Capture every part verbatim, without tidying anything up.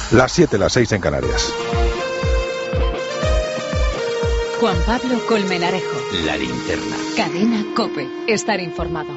Las siete, las seis en Canarias. Juan Pablo Colmenarejo. La Linterna. Cadena COPE. Estar informado.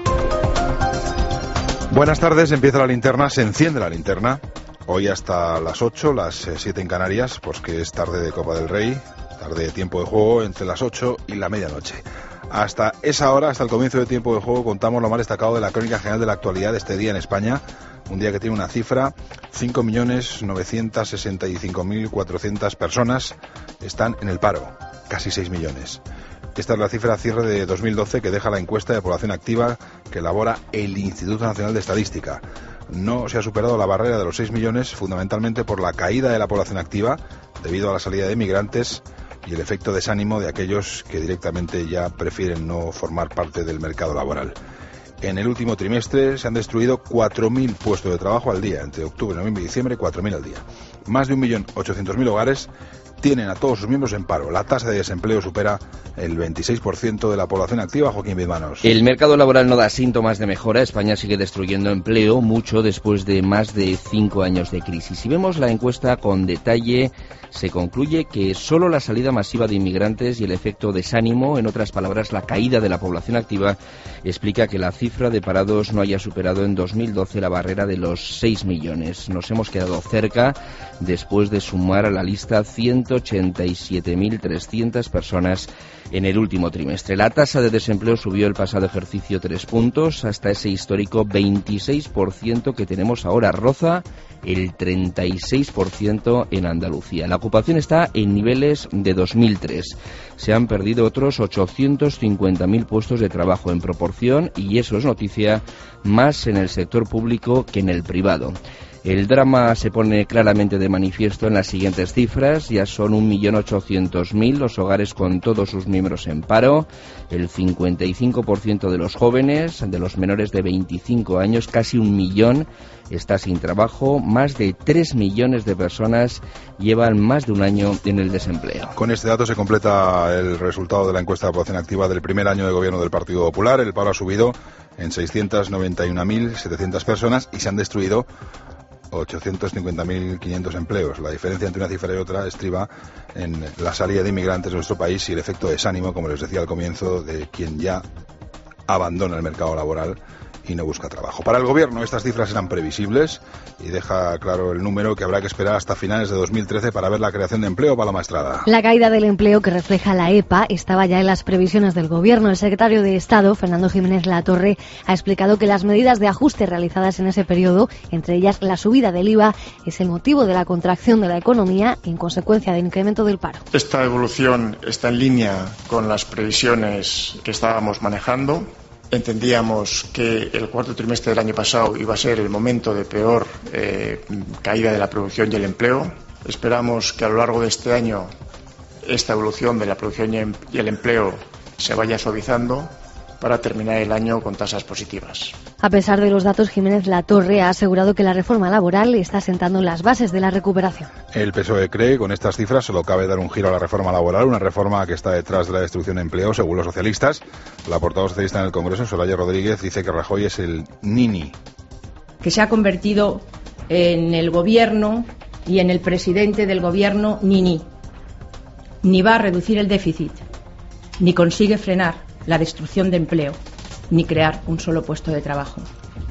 Buenas tardes, empieza la linterna, se enciende la linterna. Hoy hasta las ocho, las siete en Canarias, pues que es tarde de Copa del Rey, tarde de tiempo de juego entre las ocho y la medianoche. Hasta esa hora, hasta el comienzo de tiempo de juego, contamos lo más destacado de la crónica general de la actualidad de este día en España. Un día que tiene una cifra, cinco millones novecientos sesenta y cinco mil cuatrocientas personas están en el paro, casi seis millones. Esta es la cifra a cierre de dos mil doce que deja la encuesta de población activa que elabora el Instituto Nacional de Estadística. No se ha superado la barrera de los seis millones, fundamentalmente por la caída de la población activa debido a la salida de migrantes y el efecto desánimo de aquellos que directamente ya prefieren no formar parte del mercado laboral. En el último trimestre se han destruido cuatro mil puestos de trabajo al día, entre octubre, noviembre y diciembre, cuatro mil al día. Más de un millón ochocientos mil hogares tienen a todos sus miembros en paro. La tasa de desempleo supera el veintiséis por ciento de la población activa. Joaquín Bizmanos. El mercado laboral no da síntomas de mejora. España sigue destruyendo empleo, mucho después de más de cinco años de crisis. Si vemos la encuesta con detalle, se concluye que solo la salida masiva de inmigrantes y el efecto desánimo, en otras palabras, la caída de la población activa, explica que la cifra de parados no haya superado en dos mil doce la barrera de los seis millones. Nos hemos quedado cerca después de sumar a la lista ciento ochenta y siete mil trescientas personas en el último trimestre. La tasa de desempleo subió el pasado ejercicio tres puntos hasta ese histórico veintiséis por ciento que tenemos ahora. Roza el treinta y seis por ciento en Andalucía. La ocupación está en niveles de dos mil tres. Se han perdido otros ochocientos cincuenta mil puestos de trabajo en proporción, y eso es noticia, más en el sector público que en el privado. El drama se pone claramente de manifiesto en las siguientes cifras. Ya son un millón ochocientos mil los hogares con todos sus miembros en paro. El cincuenta y cinco por ciento de los jóvenes, de los menores de veinticinco años, casi un millón, está sin trabajo. Más de tres millones de personas llevan más de un año en el desempleo. Con este dato se completa el resultado de la encuesta de población activa del primer año de gobierno del Partido Popular. El paro ha subido en seiscientos noventa y una mil setecientas personas y se han destruido ochocientos cincuenta mil quinientos empleos. La diferencia entre una cifra y otra estriba en la salida de inmigrantes de nuestro país y el efecto desánimo, como les decía al comienzo, de quien ya abandona el mercado laboral y no busca trabajo. Para el gobierno estas cifras eran previsibles y deja claro el número que habrá que esperar hasta finales de dos mil trece para ver la creación de empleo. Paloma Estrada. La caída del empleo que refleja la E P A estaba ya en las previsiones del gobierno. El secretario de Estado, Fernando Jiménez Latorre, ha explicado que las medidas de ajuste realizadas en ese periodo, entre ellas la subida del I V A, es el motivo de la contracción de la economía en consecuencia del incremento del paro. Esta evolución está en línea con las previsiones que estábamos manejando. Entendíamos que el cuarto trimestre del año pasado iba a ser el momento de peor eh, caída de la producción y el empleo. Esperamos que a lo largo de este año esta evolución de la producción y el empleo se vaya suavizando para terminar el año con tasas positivas. A pesar de los datos, Jiménez Latorre ha asegurado que la reforma laboral está sentando las bases de la recuperación. El P S O E cree que con estas cifras solo cabe dar un giro a la reforma laboral, una reforma que está detrás de la destrucción de empleo, según los socialistas. La portavoz socialista en el Congreso, Soraya Rodríguez, dice que Rajoy es el nini. Que se ha convertido en el gobierno y en el presidente del gobierno nini. Ni va a reducir el déficit, ni consigue frenar la destrucción de empleo, ni crear un solo puesto de trabajo.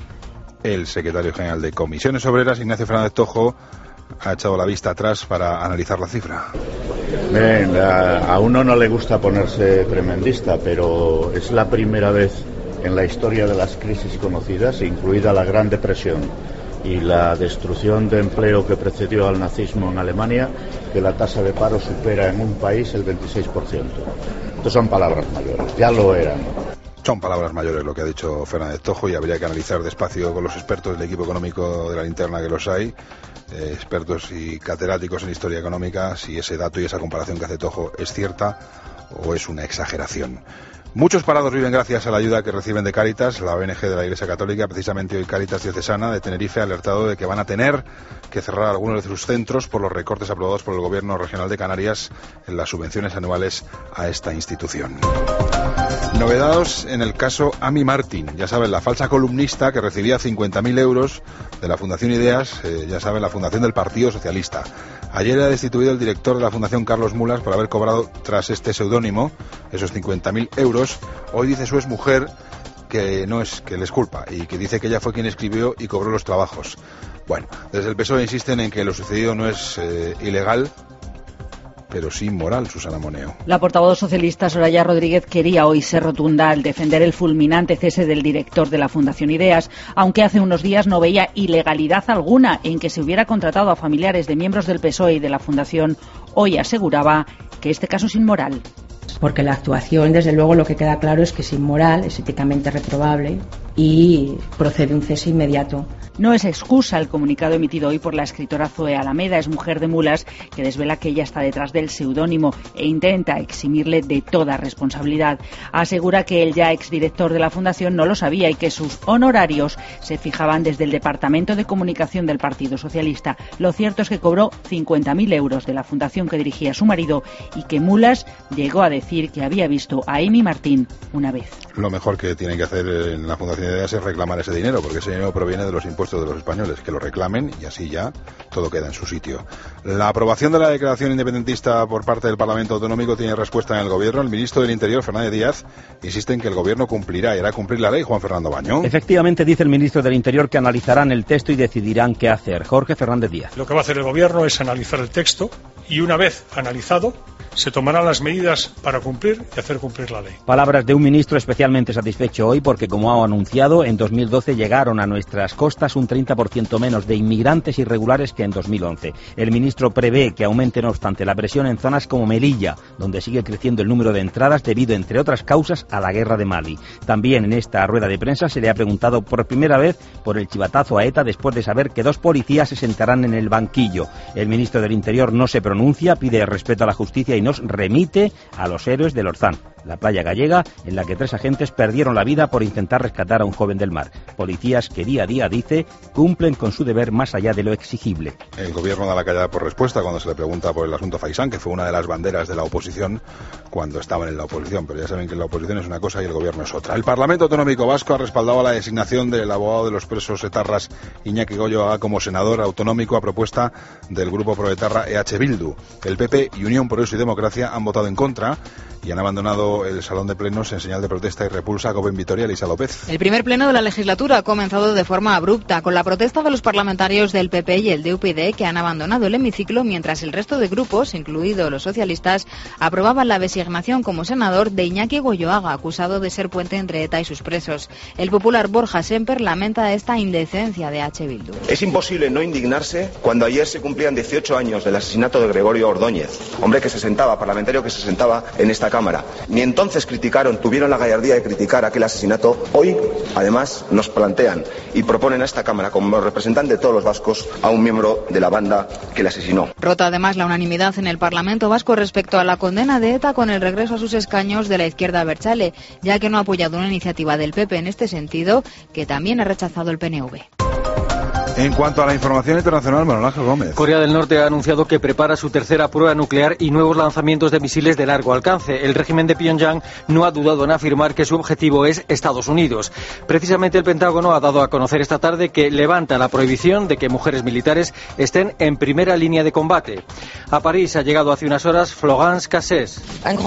El secretario general de Comisiones Obreras, Ignacio Fernández Tojo, ha echado la vista atrás para analizar la cifra. Bien, a, a uno no le gusta ponerse tremendista, pero es la primera vez en la historia de las crisis conocidas, incluida la Gran Depresión y la destrucción de empleo que precedió al nazismo en Alemania, que la tasa de paro supera en un país el veintiséis por ciento. Estas son palabras mayores, ya lo eran. Son palabras mayores lo que ha dicho Fernández Tojo, y habría que analizar despacio con los expertos del equipo económico de la linterna, que los hay, eh, expertos y catedráticos en historia económica, si ese dato y esa comparación que hace Tojo es cierta o es una exageración. Muchos parados viven gracias a la ayuda que reciben de Cáritas, la O N G de la Iglesia Católica. Precisamente hoy Cáritas Diocesana de Tenerife ha alertado de que van a tener que cerrar algunos de sus centros por los recortes aprobados por el Gobierno Regional de Canarias en las subvenciones anuales a esta institución. Novedades en el caso Amy Martín. Ya saben, la falsa columnista que recibía cincuenta mil euros de la Fundación Ideas, eh, ya saben, la Fundación del Partido Socialista. Ayer ha destituido el director de la Fundación, Carlos Mulas, por haber cobrado tras este seudónimo esos cincuenta mil euros. Hoy dice su exmujer que no es, que les culpa y que dice que ella fue quien escribió y cobró los trabajos. Bueno, desde el P S O E insisten en que lo sucedido no es eh, ilegal, pero sí moral, Susana Moneo. La portavoz socialista Soraya Rodríguez quería hoy ser rotunda al defender el fulminante cese del director de la Fundación Ideas, aunque hace unos días no veía ilegalidad alguna en que se hubiera contratado a familiares de miembros del P S O E y de la Fundación. Hoy aseguraba que este caso es inmoral. Porque la actuación, desde luego, lo que queda claro es que es inmoral, es éticamente reprobable y procede un cese inmediato. No es excusa el comunicado emitido hoy por la escritora Zoe Alameda, es mujer de Mulas, que desvela que ella está detrás del seudónimo e intenta eximirle de toda responsabilidad. Asegura que el ya exdirector de la Fundación no lo sabía y que sus honorarios se fijaban desde el Departamento de Comunicación del Partido Socialista. Lo cierto es que cobró cincuenta mil euros de la fundación que dirigía su marido y que Mulas llegó a decir que había visto a Amy Martín una vez. Lo mejor que tienen que hacer en la Fundación Ideas es reclamar ese dinero, porque ese dinero proviene de los impuestos de los españoles, que lo reclamen y así ya todo queda en su sitio. La aprobación de la declaración independentista por parte del Parlamento Autonómico tiene respuesta en el Gobierno. El ministro del Interior, Fernández Díaz, insiste en que el Gobierno cumplirá y hará cumplir la ley. Juan Fernando Bañón. Efectivamente, dice el ministro del Interior que analizarán el texto y decidirán qué hacer. Jorge Fernández Díaz. Lo que va a hacer el Gobierno es analizar el texto y una vez analizado se tomarán las medidas para cumplir y hacer cumplir la ley. Palabras de un ministro especialmente satisfecho hoy porque, como ha anunciado, en dos mil doce llegaron a nuestras costas un treinta por ciento menos de inmigrantes irregulares que en dos mil once. El ministro prevé que aumente, no obstante, la presión en zonas como Melilla, donde sigue creciendo el número de entradas debido, entre otras causas, a la guerra de Mali. También en esta rueda de prensa se le ha preguntado por primera vez por el chivatazo a ETA después de saber que dos policías se sentarán en el banquillo. El ministro del Interior no se pronuncia, pide respeto a la justicia y nos remite a los héroes del Orzán, la playa gallega en la que tres agentes perdieron la vida por intentar rescatar a un joven del mar. Policías que día a día, dice, cumplen con su deber más allá de lo exigible. El Gobierno da la callada por respuesta cuando se le pregunta por el asunto Faisán, que fue una de las banderas de la oposición cuando estaban en la oposición, pero ya saben que la oposición es una cosa y el Gobierno es otra. El Parlamento Autonómico Vasco ha respaldado la designación del abogado de los presos etarras Iñaki Goyoaga como senador autonómico a propuesta del grupo proetarra E H Bildu. El P P y Unión Progreso y Democracia han votado en contra y han abandonado el salón de plenos en señal de protesta y repulsa. Cope en Vitoria, Elisa López. El primer pleno de la legislatura ha comenzado de forma abrupta, con la protesta de los parlamentarios del P P y el de U P Y, que han abandonado el hemiciclo, mientras el resto de grupos, incluidos los socialistas, aprobaban la designación como senador de Iñaki Goyoaga, acusado de ser puente entre ETA y sus presos. El popular Borja Semper lamenta esta indecencia de H. Bildu. Es imposible no indignarse cuando ayer se cumplían dieciocho años del asesinato de Gregorio Ordóñez, hombre que se sentaba, parlamentario que se sentaba en esta Cámara. Ni entonces criticaron, tuvieron la gallardía de criticar aquel asesinato. Hoy, además, nos plantean y proponen a esta Cámara, como representante de todos los vascos, a un miembro de la banda que le asesinó. Rota además la unanimidad en el Parlamento vasco respecto a la condena de ETA con el regreso a sus escaños de la izquierda abertzale, ya que no ha apoyado una iniciativa del P P en este sentido, que también ha rechazado el P N V. En cuanto a la información internacional, Manuel Ángel Gómez. Corea del Norte ha anunciado que prepara su tercera prueba nuclear y nuevos lanzamientos de misiles de largo alcance. El régimen de Pyongyang no ha dudado en afirmar que su objetivo es Estados Unidos. Precisamente el Pentágono ha dado a conocer esta tarde que levanta la prohibición de que mujeres militares estén en primera línea de combate. A París ha llegado hace unas horas Florence Cassés.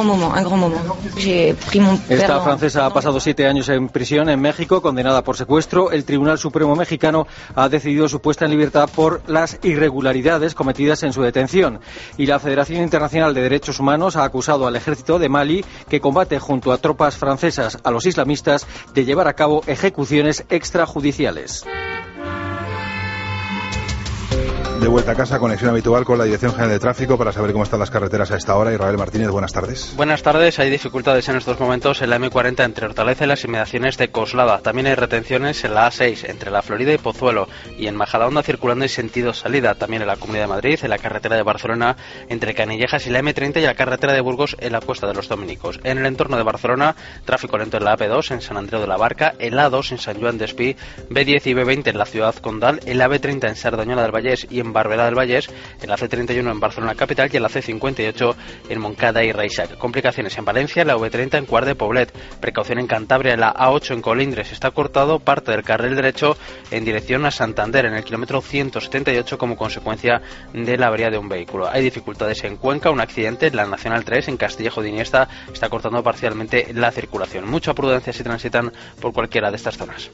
Esta francesa ha pasado siete años en prisión en México, condenada por secuestro. El Tribunal Supremo mexicano ha decidido su puesta en libertad por las irregularidades cometidas en su detención. Y la Federación Internacional de Derechos Humanos ha acusado al ejército de Mali, que combate junto a tropas francesas a los islamistas, de llevar a cabo ejecuciones extrajudiciales. de vuelta a casa, conexión habitual con la Dirección General de Tráfico para saber cómo están las carreteras a esta hora. Israel Martínez, buenas tardes. Buenas tardes. Hay dificultades en estos momentos en la eme cuarenta entre Hortaleza y las inmediaciones de Coslada. También hay retenciones en la a seis entre La Florida y Pozuelo, y en Majadahonda circulando en sentido salida. También en la Comunidad de Madrid, en la carretera de Barcelona entre Canillejas y la eme treinta, y la carretera de Burgos en la Cuesta de los Dominicos. En el entorno de Barcelona, tráfico lento en la a pe dos en San Andreu de la Barca, en la a dos en San Joan d'Espí, be diez y be veinte en la ciudad condal, en la be treinta en Cerdanyola del Vallès y en Barberà del Vallès, en la ce treinta y uno en Barcelona capital y en la ce cincuenta y ocho en Montcada y Reixac. Complicaciones en Valencia, en la ve treinta en Quart de Poblet. Precaución en Cantabria, en la a ocho en Colindres. Está cortado parte del carril derecho en dirección a Santander en el kilómetro ciento setenta y ocho como consecuencia de la avería de un vehículo. Hay dificultades en Cuenca, un accidente en la Nacional tres en Castillejo de Iniesta está cortando parcialmente la circulación. Mucha prudencia si transitan por cualquiera de estas zonas.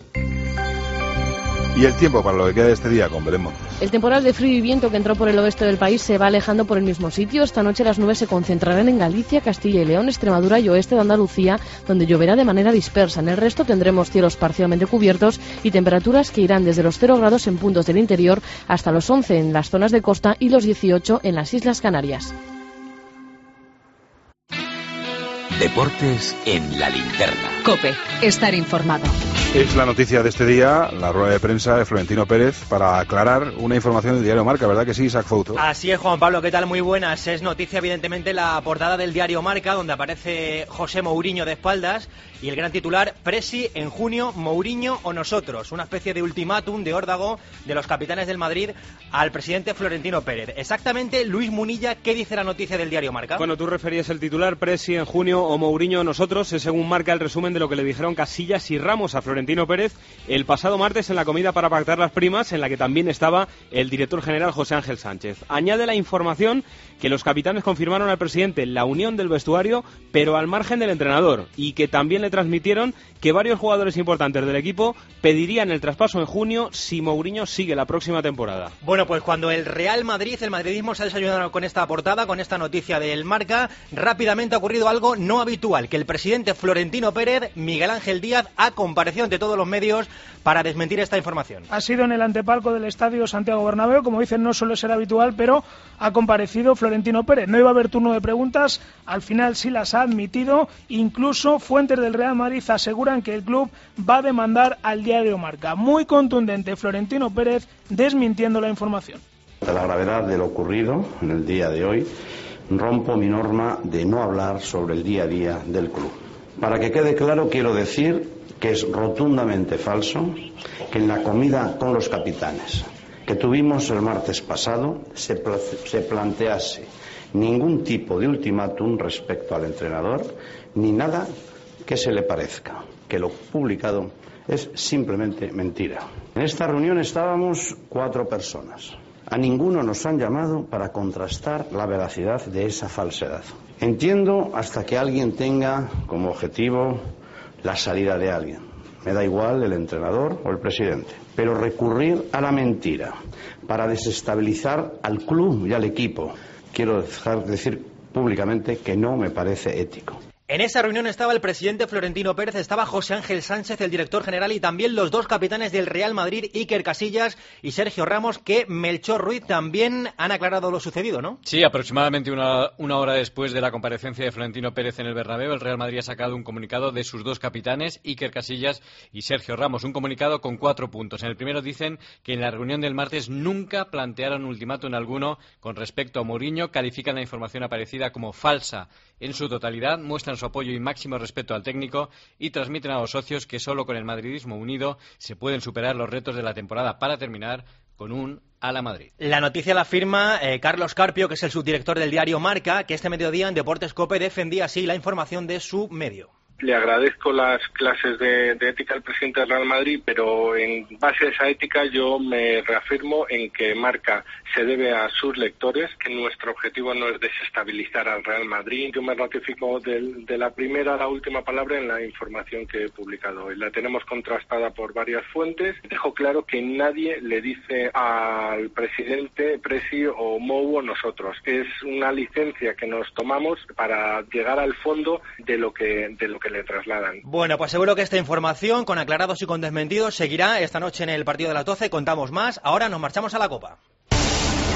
Y el tiempo para lo que queda de este día con Belén Montes. El temporal de frío y viento que entró por el oeste del país se va alejando por el mismo sitio. Esta noche las nubes se concentrarán en Galicia, Castilla y León, Extremadura y oeste de Andalucía, donde lloverá de manera dispersa. En el resto tendremos cielos parcialmente cubiertos y temperaturas que irán desde los cero grados en puntos del interior hasta los once en las zonas de costa y los dieciocho en las Islas Canarias. Deportes en la linterna. COPE, estar informado. Es la noticia de este día, la rueda de prensa de Florentino Pérez para aclarar una información del diario Marca, ¿verdad que sí, Isaac Fouto? Así es, Juan Pablo, ¿qué tal? Muy buenas. Es noticia, evidentemente, la portada del diario Marca, donde aparece José Mourinho de espaldas y el gran titular, Presi en junio, Mourinho o nosotros. Una especie de ultimátum de órdago de los capitanes del Madrid al presidente Florentino Pérez. Exactamente, Luis Munilla, ¿qué dice la noticia del diario Marca? Bueno, tú referías el titular, Presi en junio o Mourinho o nosotros. Es según Marca el resumen de lo que le dijeron Casillas y Ramos a Florentino Pérez el pasado martes en la comida para pactar las primas, en la que también estaba el director general José Ángel Sánchez. Añade la información que los capitanes confirmaron al presidente la unión del vestuario, pero al margen del entrenador, y que también le transmitieron que varios jugadores importantes del equipo pedirían el traspaso en junio si Mourinho sigue la próxima temporada. Bueno, pues cuando el Real Madrid, el madridismo se ha desayunado con esta portada, con esta noticia del Marca, rápidamente ha ocurrido algo no habitual, que el presidente Florentino Pérez, Miguel Ángel Díaz, ha comparecido ante todos los medios para desmentir esta información. Ha sido en el antepalco del estadio Santiago Bernabéu, como dicen, no suele ser habitual, pero ha comparecido Florentino Pérez. No iba a haber turno de preguntas, al final sí las ha admitido, incluso fuentes del Real Madrid aseguran que el club va a demandar al diario Marca. Muy contundente Florentino Pérez desmintiendo la información. De la gravedad de lo ocurrido en el día de hoy, rompo mi norma de no hablar sobre el día a día del club. Para que quede claro, quiero decir que es rotundamente falso que en la comida con los capitanes que tuvimos el martes pasado se, pla- se plantease ningún tipo de ultimátum respecto al entrenador, ni nada que se le parezca, que lo publicado es simplemente mentira. En esta reunión estábamos cuatro personas. A ninguno nos han llamado para contrastar la veracidad de esa falsedad. Entiendo hasta que alguien tenga como objetivo la salida de alguien. Me da igual el entrenador o el presidente. Pero recurrir a la mentira para desestabilizar al club y al equipo, quiero dejar de decir públicamente que no me parece ético. En esa reunión estaba el presidente Florentino Pérez, estaba José Ángel Sánchez, el director general, y también los dos capitanes del Real Madrid, Iker Casillas y Sergio Ramos, que Melchor Ruiz también han aclarado lo sucedido, ¿no? Sí, aproximadamente una, una hora después de la comparecencia de Florentino Pérez en el Bernabéu, el Real Madrid ha sacado un comunicado de sus dos capitanes, Iker Casillas y Sergio Ramos, un comunicado con cuatro puntos. En el primero dicen que en la reunión del martes nunca plantearon ultimátum alguno con respecto a Mourinho, califican la información aparecida como falsa en su totalidad, muestran su apoyo y máximo respeto al técnico y transmiten a los socios que solo con el madridismo unido se pueden superar los retos de la temporada para terminar con un a la Madrid. La noticia la firma eh, Carlos Carpio, que es el subdirector del diario Marca, que este mediodía en Deportes COPE defendía así la información de su medio. Le agradezco las clases de, de ética al presidente del Real Madrid, pero en base a esa ética yo me reafirmo en que Marca se debe a sus lectores, que nuestro objetivo no es desestabilizar al Real Madrid. Yo me ratifico de, de la primera a la última palabra en la información que he publicado hoy. La tenemos contrastada por varias fuentes. Dejo claro que nadie le dice al presidente, Presi o Mou o nosotros. Es una licencia que nos tomamos para llegar al fondo de lo que, de lo que le trasladan. Bueno, pues seguro que esta información, con aclarados y con desmentidos, seguirá esta noche en el partido de las doce. Contamos más. Ahora nos marchamos a la Copa.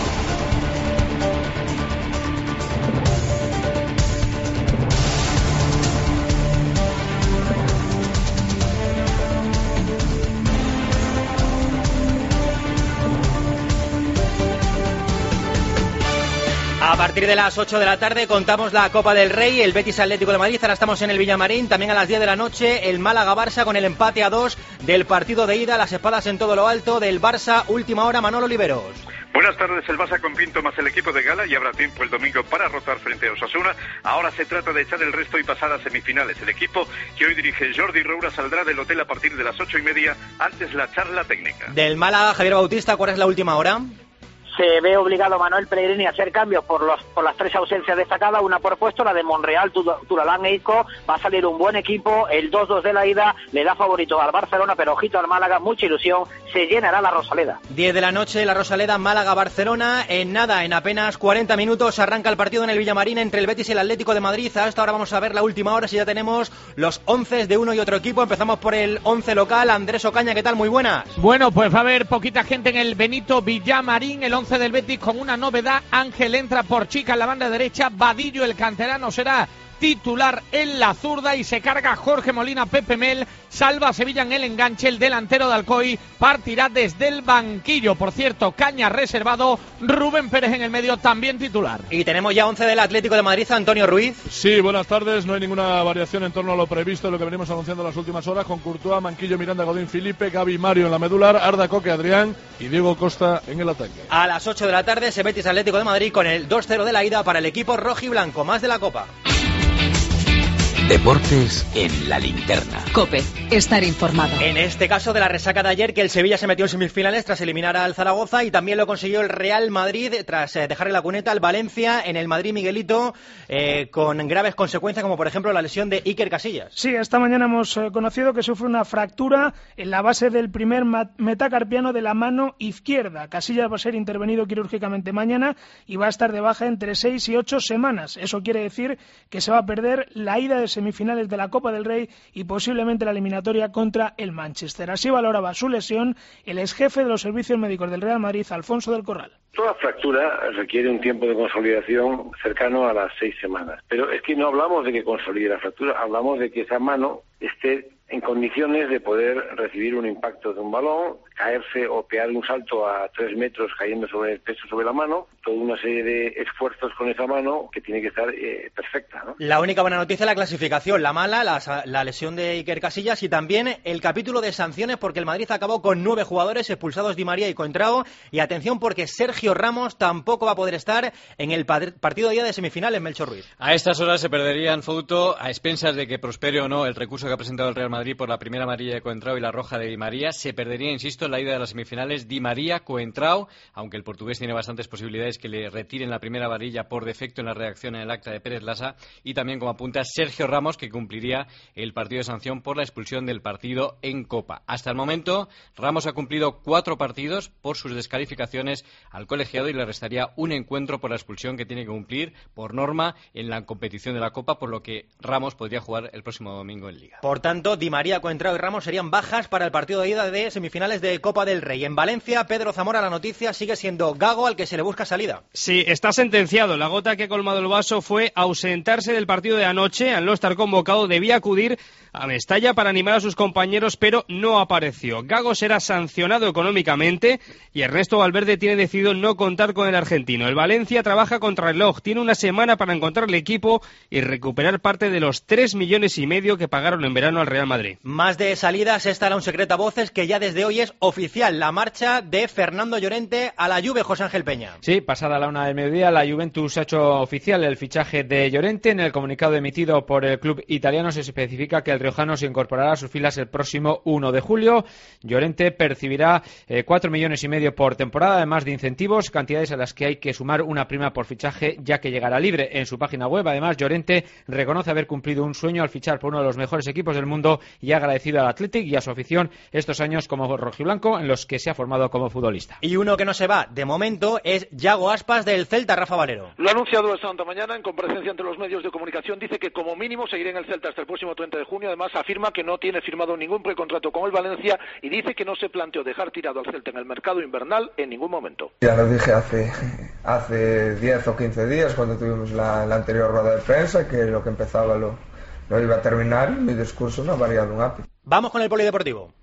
A partir de las ocho de la tarde contamos la Copa del Rey, el Betis Atlético de Madrid, ahora estamos en el Villamarín, también a las diez de la noche el Málaga-Barça con el empate a dos del partido de ida, las espadas en todo lo alto del Barça, última hora, Manolo Oliveros. Buenas tardes, el Barça con Pinto más el equipo de Gala y habrá tiempo el domingo para rotar frente a Osasuna. Ahora se trata de echar el resto y pasar a semifinales. El equipo que hoy dirige Jordi Roura saldrá del hotel a partir de las ocho y media, antes la charla técnica. Del Málaga, Javier Bautista, ¿cuál es la última hora? Se ve obligado Manuel Pellegrini a hacer cambios por los por las tres ausencias destacadas, una por puesto, la de Monreal, Turalán e Isco. Va a salir un buen equipo, el dos dos de la ida le da favorito al Barcelona, pero ojito al Málaga, mucha ilusión, se llenará la Rosaleda. diez de la noche, la Rosaleda, Málaga-Barcelona, en nada, en apenas cuarenta minutos arranca el partido en el Villamarín entre el Betis y el Atlético de Madrid. A esta hora vamos a ver la última hora, si ya tenemos los once de uno y otro equipo. Empezamos por el once local, Andrés Ocaña, ¿qué tal? Muy buenas. Bueno, pues va a haber poquita gente en el Benito Villamarín, el once del Betis con una novedad. Ángel entra por Chica en la banda derecha, Vadillo el canterano será titular en la zurda y se carga Jorge Molina, Pepe Mel, salva Sevilla en el enganche, el delantero de Alcoy partirá desde el banquillo. Por cierto, Caña reservado, Rubén Pérez en el medio también titular. Y tenemos ya once del Atlético de Madrid, Antonio Ruiz. Sí, buenas tardes, no hay ninguna variación en torno a lo previsto, lo que venimos anunciando en las últimas horas, con Courtois, Manquillo, Miranda, Godín, Felipe, Gavi, Mario en la medular, Arda, Coque, Adrián y Diego Costa en el ataque. A las ocho de la tarde, se Betis Atlético de Madrid con el dos cero de la ida para el equipo rojiblanco, más de la Copa. Deportes en la linterna. COPE, estar informado. En este caso de la resaca de ayer, que el Sevilla se metió en semifinales tras eliminar al Zaragoza, y también lo consiguió el Real Madrid tras eh, dejarle la cuneta al Valencia en el Madrid Miguelito, eh, con graves consecuencias como por ejemplo la lesión de Iker Casillas. Sí, esta mañana hemos eh, conocido que sufre una fractura en la base del primer metacarpiano de la mano izquierda. Casillas va a ser intervenido quirúrgicamente mañana y va a estar de baja entre seis y ocho semanas. Eso quiere decir que se va a perder la ida de semifinales de la Copa del Rey y posiblemente la eliminatoria contra el Manchester. Así valoraba su lesión el exjefe de los servicios médicos del Real Madrid, Alfonso del Corral. Toda fractura requiere un tiempo de consolidación cercano a las seis semanas. Pero es que no hablamos de que consolide la fractura, hablamos de que esa mano esté en condiciones de poder recibir un impacto de un balón, caerse o pegar un salto a tres metros cayendo sobre el peso sobre la mano, toda una serie de esfuerzos con esa mano que tiene que estar eh, perfecta, ¿no? La única buena noticia es la clasificación, la mala, la, la lesión de Iker Casillas y también el capítulo de sanciones, porque el Madrid acabó con nueve jugadores expulsados, Di María y Contrao, y atención porque Sergio Ramos tampoco va a poder estar en el partido de día de semifinales, Melchor Ruiz. A estas horas se perderían, Fouto, a expensas de que prospere o no el recurso que ha presentado el Real Madrid por la primera amarilla de Coentrao y la roja de Di María. Se perdería, insisto, en la ida de las semifinales Di María, Coentrao, aunque el portugués tiene bastantes posibilidades que le retiren la primera amarilla por defecto en la redacción en el acta de Pérez Lasa, y también, como apunta, Sergio Ramos, que cumpliría el partido de sanción por la expulsión del partido en Copa. Hasta el momento, Ramos ha cumplido cuatro partidos por sus descalificaciones al colegiado y le restaría un encuentro por la expulsión que tiene que cumplir por norma en la competición de la Copa, por lo que Ramos podría jugar el próximo domingo en Liga. Por tanto, Di María, Coentrao y Ramos serían bajas para el partido de ida de semifinales de Copa del Rey. En Valencia, Pedro Zamora, la noticia sigue siendo Gago, al que se le busca salida. Sí, está sentenciado. La gota que ha colmado el vaso fue ausentarse del partido de anoche. Al no estar convocado, debía acudir a Mestalla para animar a sus compañeros, pero no apareció. Gago será sancionado económicamente y Ernesto Valverde tiene decidido no contar con el argentino. El Valencia trabaja contra el reloj. Tiene una semana para encontrar el equipo y recuperar parte de los tres millones y medio que pagaron en verano al Real Madrid. Más de salidas, esta era un secreto a voces que ya desde hoy es oficial, la marcha de Fernando Llorente a la Juve, José Ángel Peña. Sí, pasada la una del mediodía, la Juventus ha hecho oficial el fichaje de Llorente. En el comunicado emitido por el club italiano se especifica que el riojano se incorporará a sus filas el próximo uno de julio. Llorente percibirá eh, cuatro millones y medio por temporada, además de incentivos, cantidades a las que hay que sumar una prima por fichaje, ya que llegará libre. En su página web, además, Llorente reconoce haber cumplido un sueño al fichar por uno de los mejores equipos del mundo y ha agradecido al Athletic y a su afición estos años como rojiblanco en los que se ha formado como futbolista. Y uno que no se va de momento es Yago Aspas del Celta, Rafa Valero. Lo ha anunciado esta mañana en comparecencia ante los medios de comunicación. Dice que como mínimo seguirá en el Celta hasta el próximo treinta de junio. Además afirma que no tiene firmado ningún precontrato con el Valencia y dice que no se planteó dejar tirado al Celta en el mercado invernal en ningún momento. Ya lo dije hace hace diez o quince días cuando tuvimos la, la anterior rueda de prensa, que lo que empezaba lo, lo iba a terminar y mi discurso no ha variado un ápice. Vamos con el polideportivo.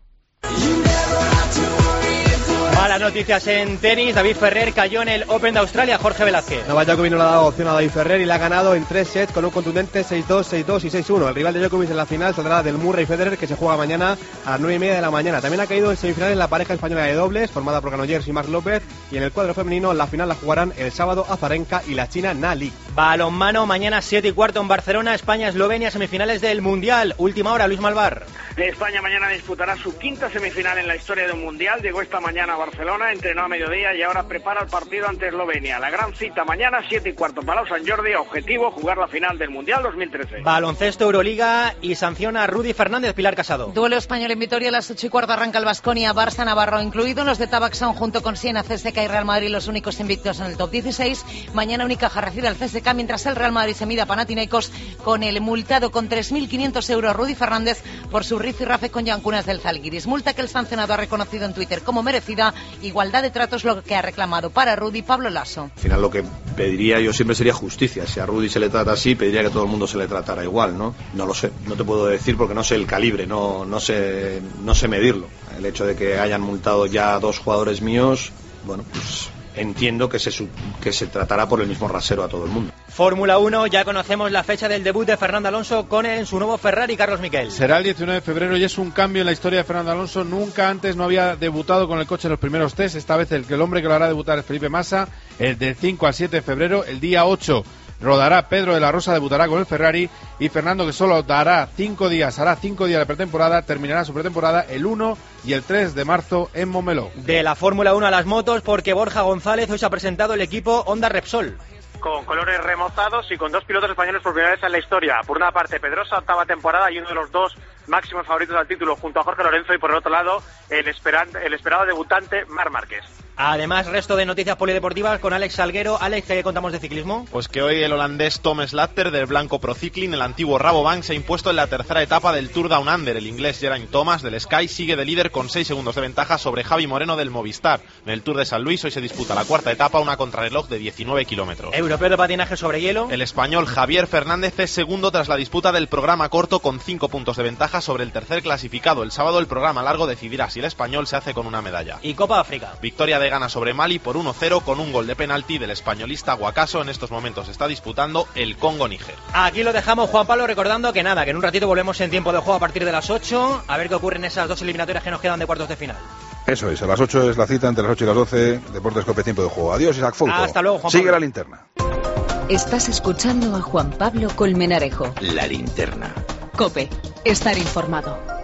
Malas noticias en tenis. David Ferrer cayó en el Open de Australia. Jorge Velázquez. Novak Djokovic no le ha dado opción a David Ferrer y le ha ganado en tres sets con un contundente seis dos, seis dos y seis uno. El rival de Djokovic en la final saldrá del Murray Federer, que se juega mañana a las nueve y media de la mañana. También ha caído en semifinales la pareja española de dobles, formada por Granollers y Marc López. Y en el cuadro femenino, la final la jugarán el sábado Azarenka y la china Nali. Balonmano, mañana siete y cuarto en Barcelona. España-Eslovenia, semifinales del Mundial. Última hora, Luis Malvar. España mañana disputará su quinta semifinal en la historia de un Mundial. Llegó esta mañana a Barcelona, entrenó a mediodía y ahora prepara el partido ante Eslovenia. La gran cita mañana, siete y cuarto, Palau Sant Jordi. Objetivo, jugar la final del Mundial dos mil trece. Baloncesto, Euroliga y sanciona a Rudy Fernández. Pilar Casado. Duelo español en Vitoria a las ocho y cuarto arranca el Baskonia, Barça, Navarro incluido. Los de Tabac son junto con Siena, C S K y Real Madrid los únicos invictos en el top dieciséis. Mañana Unicaja recibe al C S K, mientras el Real Madrid se mida a Panathinaikos con el multado con tres mil quinientos euros Rudy Fernández por su rifirrafe con Yancunas del Zalgiris. Multa que el sancionado ha reconocido en Twitter como merecida. Igualdad de trato es lo que ha reclamado para Rudy Pablo Lasso. Al final lo que pediría yo siempre sería justicia. Si a Rudy se le trata así, pediría que todo el mundo se le tratara igual, ¿no? No lo sé, no te puedo decir porque no sé el calibre, no, no sé, no sé medirlo. El hecho de que hayan multado ya a dos jugadores míos, bueno, pues entiendo que se, que se tratará por el mismo rasero a todo el mundo. Fórmula uno, ya conocemos la fecha del debut de Fernando Alonso con en su nuevo Ferrari, Carlos Miquel. Será el diecinueve de febrero y es un cambio en la historia de Fernando Alonso. Nunca antes no había debutado con el coche en los primeros test. Esta vez el, que el hombre que lo hará debutar es Felipe Massa, el del cinco al siete de febrero. El día ocho rodará Pedro de la Rosa, debutará con el Ferrari, y Fernando, que solo dará cinco días, hará cinco días de pretemporada, terminará su pretemporada el uno y el tres de marzo en Montmeló. De la Fórmula uno a las motos, porque Borja González hoy se ha presentado el equipo Honda Repsol. Con colores remozados y con dos pilotos españoles por primera vez en la historia. Por una parte, Pedrosa, octava temporada, y uno de los dos máximos favoritos al título junto a Jorge Lorenzo, y por el otro lado, el, esperan, el esperado debutante Marc Márquez. Además, resto de noticias polideportivas con Alex Salguero. Alex, ¿qué contamos de ciclismo? Pues que hoy el holandés Tom Slater del Blanco Procicling, el antiguo Rabobank, se ha impuesto en la tercera etapa del Tour Down Under. El inglés Geraint Thomas del Sky sigue de líder con seis segundos de ventaja sobre Javi Moreno del Movistar. En el Tour de San Luis hoy se disputa la cuarta etapa, una contrarreloj de diecinueve kilómetros. Europeo de patinaje sobre hielo. El español Javier Fernández es segundo tras la disputa del programa corto con cinco puntos de ventaja sobre el tercer clasificado. El sábado el programa largo decidirá si el español se hace con una medalla. Y Copa África. Victoria de Ghana sobre Mali por uno cero con un gol de penalti del españolista Guacaso. En estos momentos está disputando el Congo-Níger. Aquí lo dejamos, Juan Pablo, recordando que nada, que en un ratito volvemos en tiempo de juego a partir de las ocho, a ver qué ocurre en esas dos eliminatorias que nos quedan de cuartos de final. Eso es, a las ocho es la cita, entre las ocho y las doce, Deportes Cope, tiempo de juego. Adiós, Isaac Fouto. Hasta luego, Juan Pablo. Sigue la linterna. Estás escuchando a Juan Pablo Colmenarejo. La linterna. Cope, estar informado.